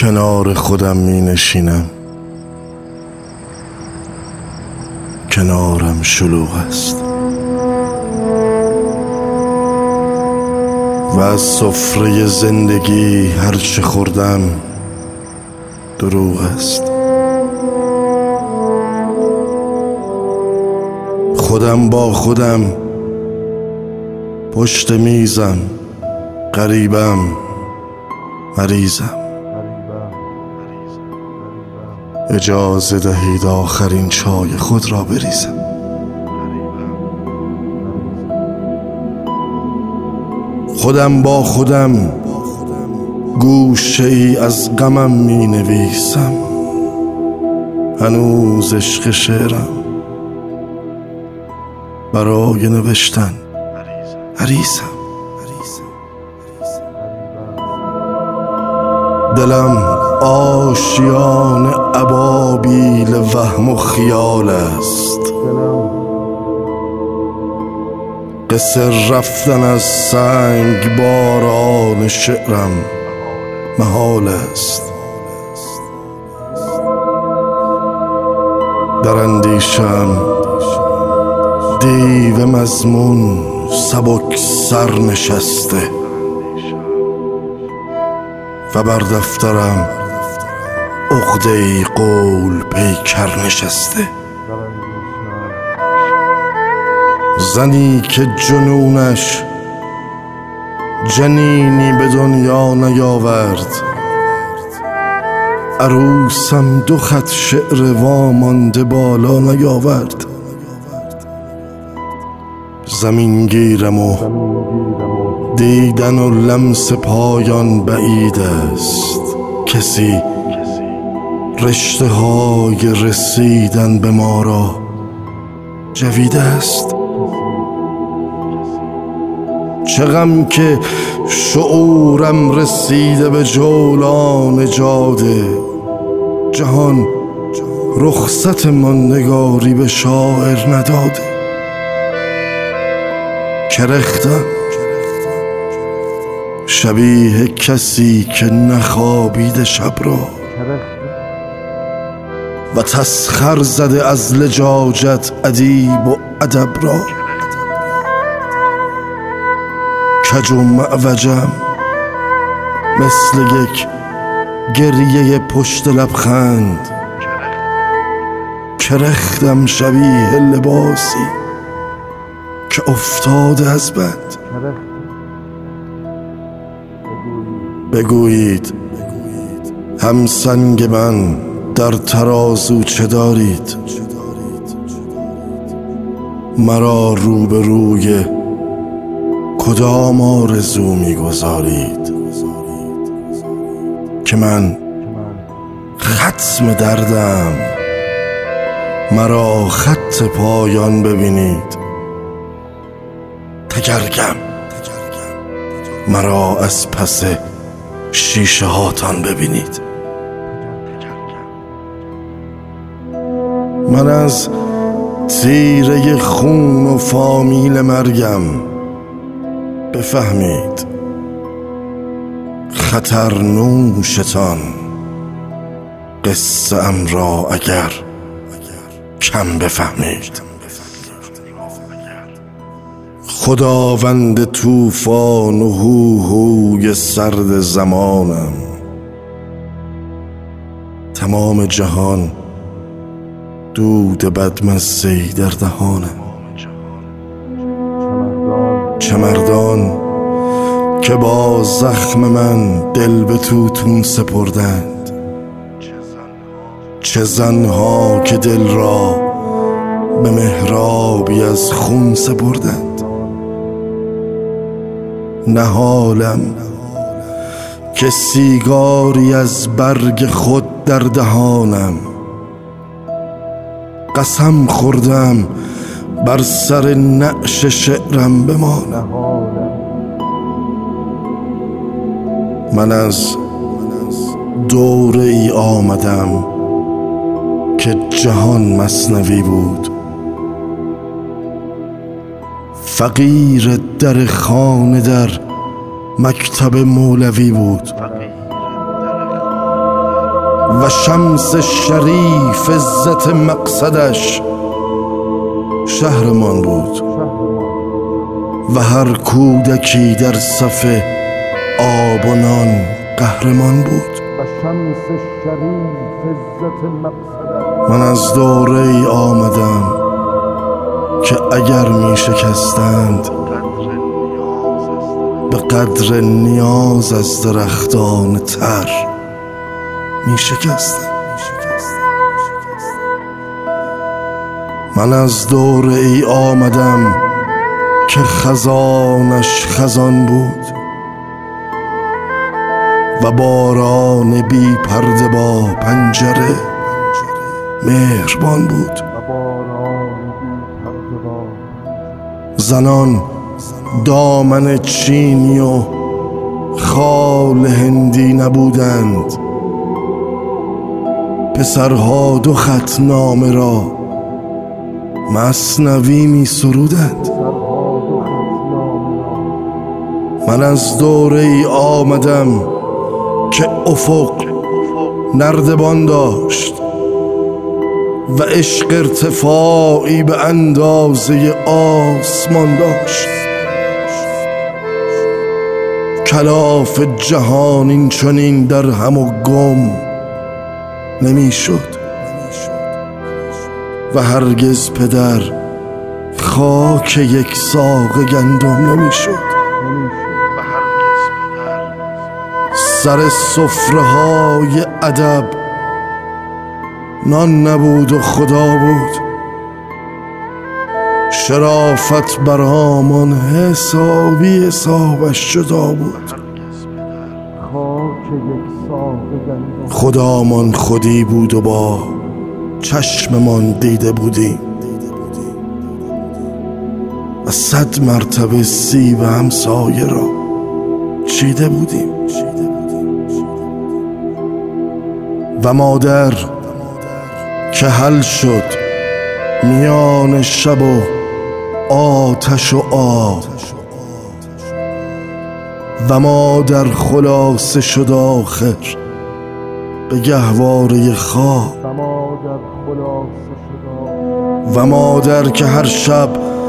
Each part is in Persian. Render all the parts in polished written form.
کنار خودم می نشینم، کنارم شلوغ است و از سفره زندگی هرچه خوردم دروغ است. خودم با خودم پشت میزم، غریبم، مریضم. اجازه دهید آخرین چای خود را بریزم. خودم با خودم گوشه ای از غمم می نویسم. هنوز عشق شعرم برای نوشتن عریزم. دلم آشیان ابابیل وهم و خیال است. قصر رفتن از سنگ باران شعرم محال است. در اندیشم دیو مضمون سبک سر نشسته و بر دفترم عقده‌ای قول پیکر نشسته. زنی که جنونش جنینی به دنیا نیاورد، عروسم دو خط شعر وامانده بالا نیاورد. زمین گیرم و دیدن و لمس پایان بعید است. کسی رشته های رسیدن به ما را جوید است. چه غم که شعورم رسیده به جولان جاده. جهان رخصت ماندگاری به شاعر نداده. کرختم شبیه کسی که نخوابیده شب را و تسخر زده از لجاجت ادیب و ادب را. کج و معوجم مثل یک گریه پشت لبخند. کرختم شبیه لباسی که افتاده از بند. بگویید همسنگ من در ترازو چه دارید؟ مرا روبروی کدام آرزو میگذارید که من ختم دردم؟ مرا خط پایان ببینید. تگرگم مرا از پس شیشه هاتان ببینید. من از تیره خون و فامیل مرگم. بفهمید خطرنوشتان قصه ام را اگر کم بفهمید. خداوند طوفان و هوهوی سرد زمانم. تمام جهان دود بدمزه‌ای در دهانم. چه مردان که با زخم من دل به توتون سپردند. چه زنها که دل را به محرابی از خون سپردند. نهالم که سیگاری از برگ خود در دهانم. قسم خوردم بر سر نعش شعرم بمانم. من از دوره ای آمدم که جهان مثنوی بود. فقیر در خانه در مکتب مولوی بود. و شمس شریف عزت مقصدش شهرمان بود و هر کودکی در صف آب و نان قهرمان بود. من از دوره ای آمدم که اگر می شکستند به قدر نیاز از درختان تر می شکستند. من از دوره ای آمدم که خزانش خزان بود و باران بی پرده با پنجره مهربان بود. زنان دامن چینی و خال هندی نبودند، پسرها 2 خط نامه را مثنوی می سرودند. من از دوره ای آمدم که افق نردبان داشت و عشق ارتفاعی به اندازه آسمان داشت. کلاف جهان این چنین در هم و گم نمی شد و هرگز پدر خاک یک ساق گندم نمی شد. سر سفره های ادب نان نبود و خدا بود. شرافت برهمان حسابش جدا بود. خدامان خودی بود و با چشممان دیده بودیم و 100 مرتبه سیب همسایه را چیده بودیم. و مادر که حل شد میان شب و آتش و آب و مادر خلاصه شد آخر به گهواره خواب و مادر که هر شب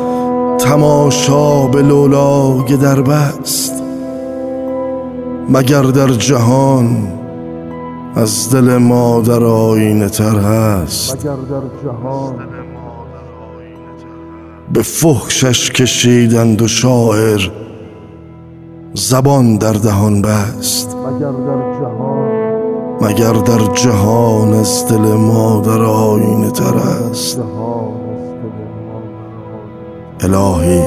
تماشا به لولای در بست، مگر در جهان از دل مادر آینه تر هست. به فحشش کشیدند و شاعر زبان در دهان بست، مگر در جهان از دل مادر آینه تر است. الهی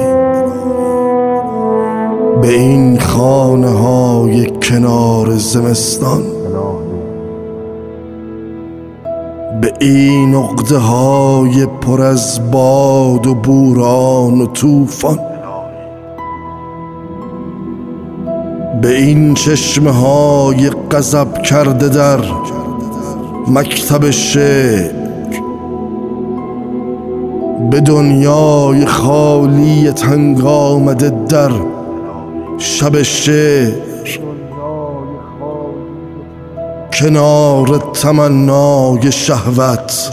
به این خانه های کنار زمستان، به این عقده های پر از باد و بوران و طوفان، به این چشمه های غضب کرده در مکتب شعر، به دنیای خالی تنگ آمده در شب شعر، کنار تمنای شهوت،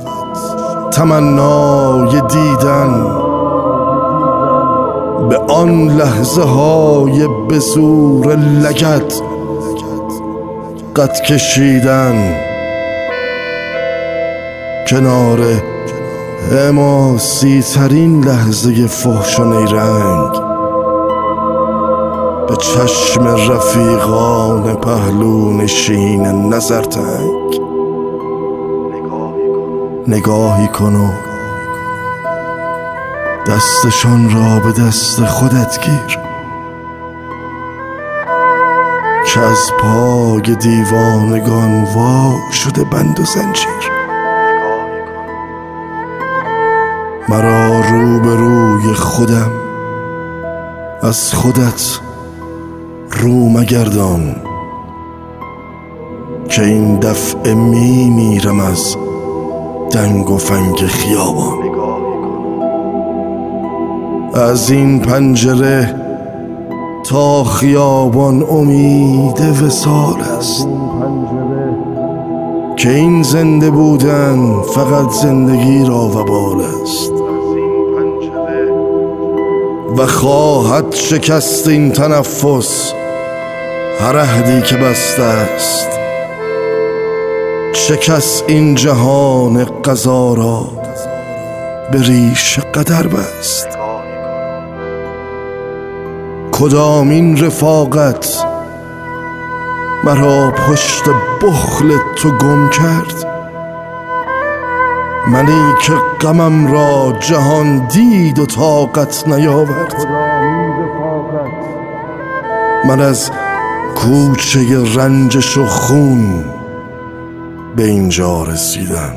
تمنای دیدن به آن لحظه های به زور لگد قد کشیدن، کنار حماسی ترین لحظه فحش و نیرنگ به چشم رفیقان پهلو نشین نظرتنگ. نگاهی کن و دستشان را به دست خودت گیر که از پای دیوانگان وا شده بند و زنجیر. مرا رو به روی خودم از خودت رو مگردان که این دفعه میرم از دنگ و فنگ خیابان. از این پنجره تا خیابان امید وصال است، که این زنده بودن فقط زندگی را وبال است و خواهد شکست این تنفس هر عهدی که بسته است. چه کس این جهان قضا را به ریش قدر بست؟ کدامین رفاقت مرا پشت بخل تو گم کرد؟ منی که غمم را جهان دید و طاقت نیاورد. من از کوچه رنجش و خون به اینجا رسیدم.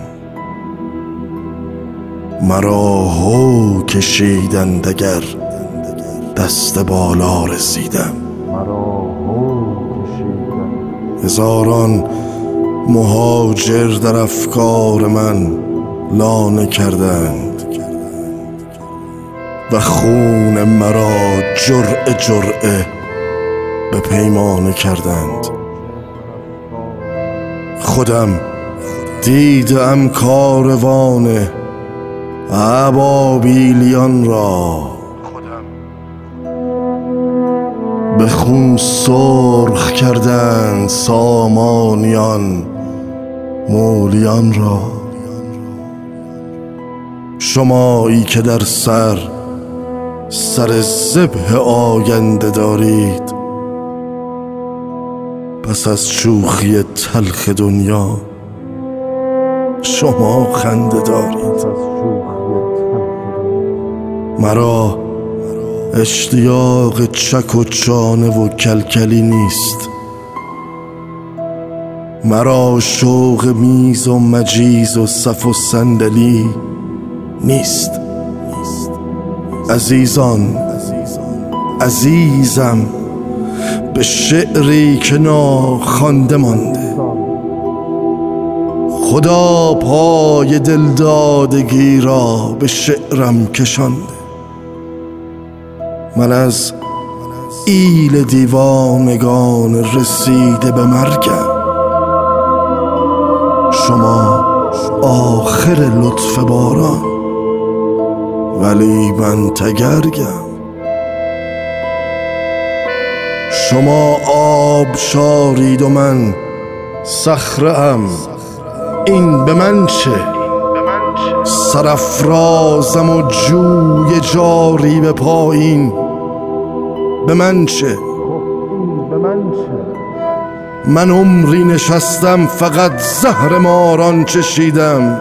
مرا هو کشیدند اگر دست بالا رسیدم. هزاران مهاجر در افکار من لانه کردند و خون مرا جرعه جرعه به پیمانه کردند. خودم دیدم کاروان ابابیلیان را به خون سرخ کردند سامانیان مولیان را. شمایی که در سر ذبح آینده دارید، پس از شوخی تلخ دنیا شما خنده دارید. مرا اشتیاق چک و چانه و کلکلی نیست. مرا شوق میز و مجیز و صف و صندلی نیست. عزیزان، عزیزم به شعری که ناخوانده مانده. خدا پای دلدادگی را به شعرم کشانده. من از ایل دیوانگان رسیده به مرگم. شما آخر لطف باران، ولی من تگرگم. شما آب شارید و من صخره‌ام، این به من چه؟ سرافرازم و جوی جاری به پایین، به من چه؟ من عمری نشستم فقط زهر ماران چشیدم.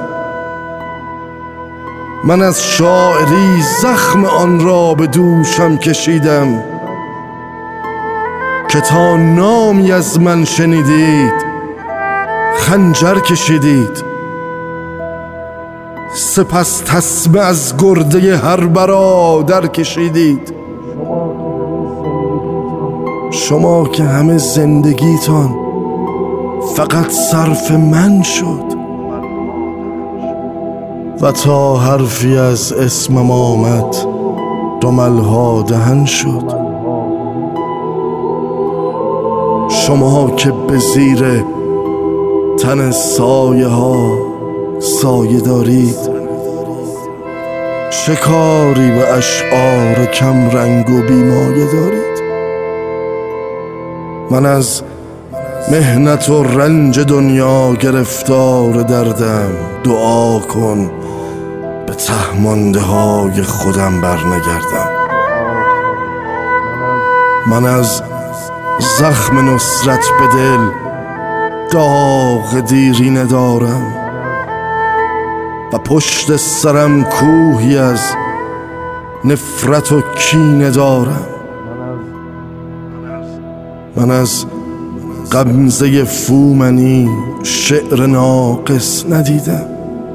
من از شاعری زخم آن را به دوشم کشیدم که تا نامی از من شنیدید خنجر کشیدید. سپس تسمه از گرده هر برادر کشیدید. شما که همه زندگیتان فقط صرف من شد و تا حرفی از اسمم آمد دملها دهن شد. شما که به زیر تن سایه ها سایه دارید، چه کاری به اشعار کم رنگ و بیمایه دارید؟ من از محنت و رنج دنیا گرفتار دردم. دعا کن به ته مانده های خودم برنگردم. من از زخم نصرت به دل داغ دیرینه دارم و پشت سرم کوهی از نفرت و کینه دارم. من از غمزه فومنی شعر ناقص ندیدم.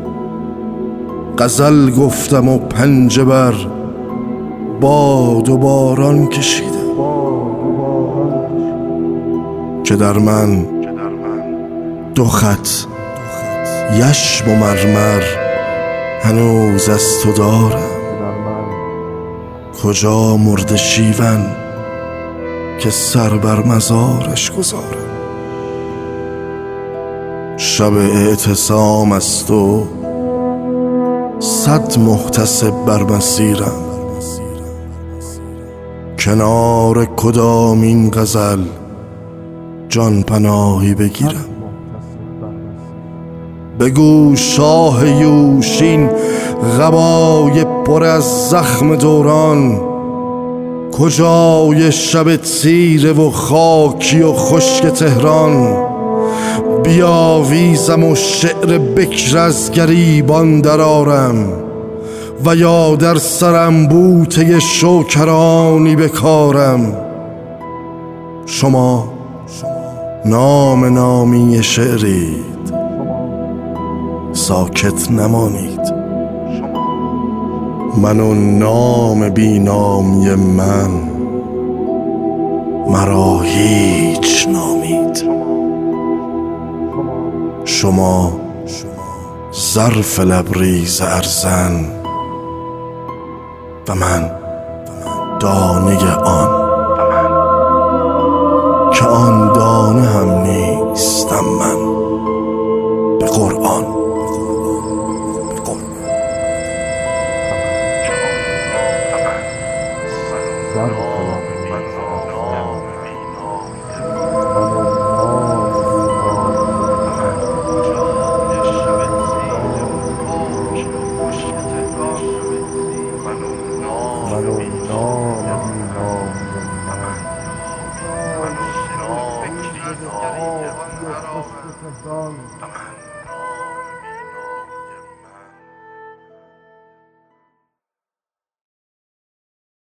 غزل گفتم و پنجه بر باد و باران کشیدم که در من دو خط یشم و مرمر هنوز از تو دارم. کجا مرد شیون که سر بر مزارش گذارم؟ شب اعتصام است و 100 محتسب بر مسیرم. کنار کدامین غزل جان پناهی بگیرم؟ بگو شاه یوشین قبای پر از زخم دوران، کجای شب تیره و خاکی و خشک تهران؟ بیاویزم و شعر بکر از گریبان درارم، و یا در سرم بوته شوکرانی بکارم. شما نام نامی شعرید، ساکت نمانید. من و نام بی نامی من، مرا هیچ نامید. شما ظرف لبریز ارزن و من دانه آن، که آن دانه هم نیستم من. به قرآن من و نام